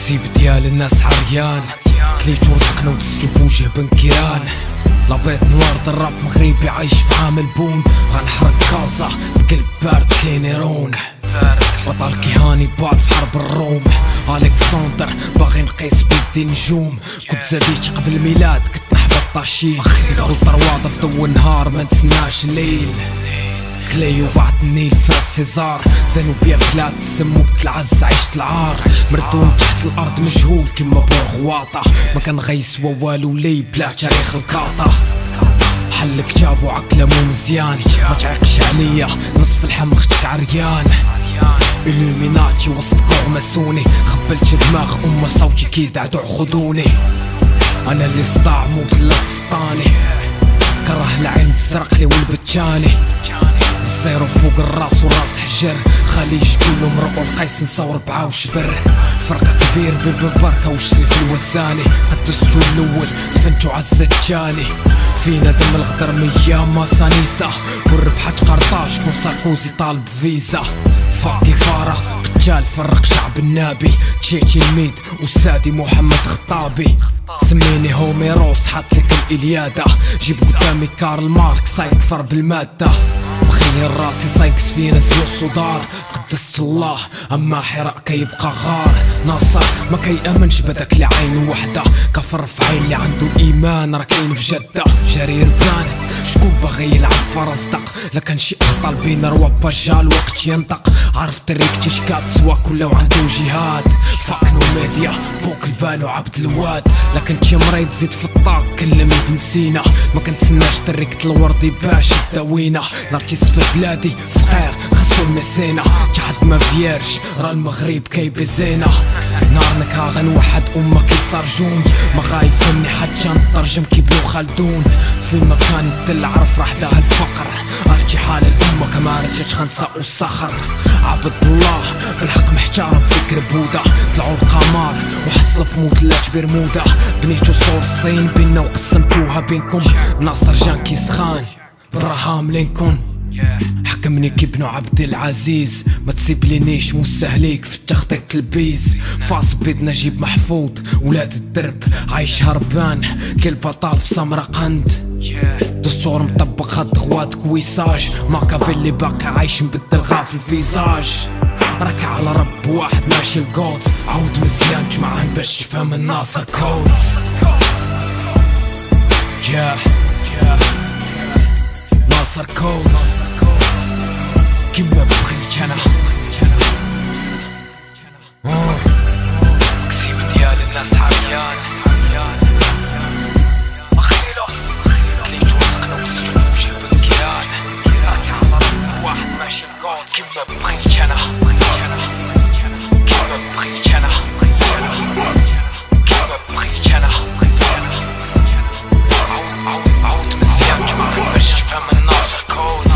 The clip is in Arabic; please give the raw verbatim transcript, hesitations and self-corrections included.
كسيب ديال الناس عريان، كليت ورزقنا ودزتو في وجه بنكيران. لابيت نوار الراب مغربي عايش في عام البون، غنحرق كازا بقلب بارد كينيرون. بطل كيهاني بال في حرب الروم، الكسندر باغي نقيس بيدي نجوم. كنت زاديت قبل الميلاد كنت نحب الطاشين، ندخل طرواطه في ضو النهار ما نتسناش الليل. كليو بعد النيل فاس سيزار، زانو بيا كلات سمو العز عيشت العار. مردوم تحت الارض مجهول كيما بورغواطه، ما كان غيسوا والو لي بلا تاريخ الكاطه. حلك جابو عقله مو مزيان، ما تعيقش عليا نصف الحم اختك عريان. إلوميناتي وسط كوع مسوني، خبلت دماغ أمه صوتي كيدعدو خذوني. أنا اللي صداع موت لا تسطاني، كره العين تزرقلي والبتشاني. الزيرو فوق الراس وراس حجر، خلي يشكيلو مرقو القيس نصور ربعة وشبر. فرق كبير بالبركة وشريف الوزاني، قدستو الأول دفنتو عزة الجاني. فينا دم الغدر مياما سانيسا، والربحة قرطاج كون ساركوزي طالب فيزا. فاكي فارة قتال فرق شعب النابي، تشيتشي الميد والسادي محمد خطابي. سميني هوميروس حاطلك الإليادة، جيب قدامي كارل ماركس سايكفر بالمادة. مخيل راسي سايكس فينا زيوس ودار، قدست الله اما حراء كيبقى غار. ناصر ما كيأمنش بداك اللي عينو وحده، كفر في عين اللي عنده الايمان راه كاين في جده. جرير بلان شكون باغي يلعب فرس دق، لكن شي اخطر بين روابا جا الوقت ينطق. عرف تريكتي شكات سوا كلو عنده جهاد، فاك نو ميديا بوك البانو عبد الواد. لكن تي مريض زيد في الطاق كلمني بنسينا، ما كنتسناش تريكت الوردي باش داوينا. الارتيست في بلادي فقير خصو المسينة، تحد ما فيرش راه المغرب كيبي زينة. نار نكرا غنوحد أمة كيصار جون، ما غايفني حتى نترجم كيبنو خالدون. في مكان الدل عرف راح داه الفقر، ارجي حال الأمة كما رجعت خنساء والصخر. عبد الله بالحق محتارم فكر بودا، طلعوا القمر وحصل في موت لا برمودا. بنيتو صور الصين بينا وقسمتوها بينكم، ناصر جان كيسخان ابراهام لينكولن. حكمني كابن عبد العزيز، ما تسيبلينيش مستهليك في التخطيط البيز. فاص بيد نجيب محفوظ ولاد الدرب، عايش هربان كل بطال في سمرقند. دستور مطبق خد غوات كويساج، ماكافيلي باقي عايش مبدل غاف الفيزاج. راك على رب واحد ماشي الجودز، عود مزيان جمعان باش تفهم الناصر كودز. yeah. yeah. ناصر كودز كيما بغيت انا. كسيب ديال الناس عريان، مخيلو كليت ورزقنا ودزتو في وجه بنكيران. راك على رب واحد ماشي الجودز، كيما بغيت انا كيما بغيت انا كيما بغيت انا. عود عود مزيان جمعان باش تفهم الناصر كود.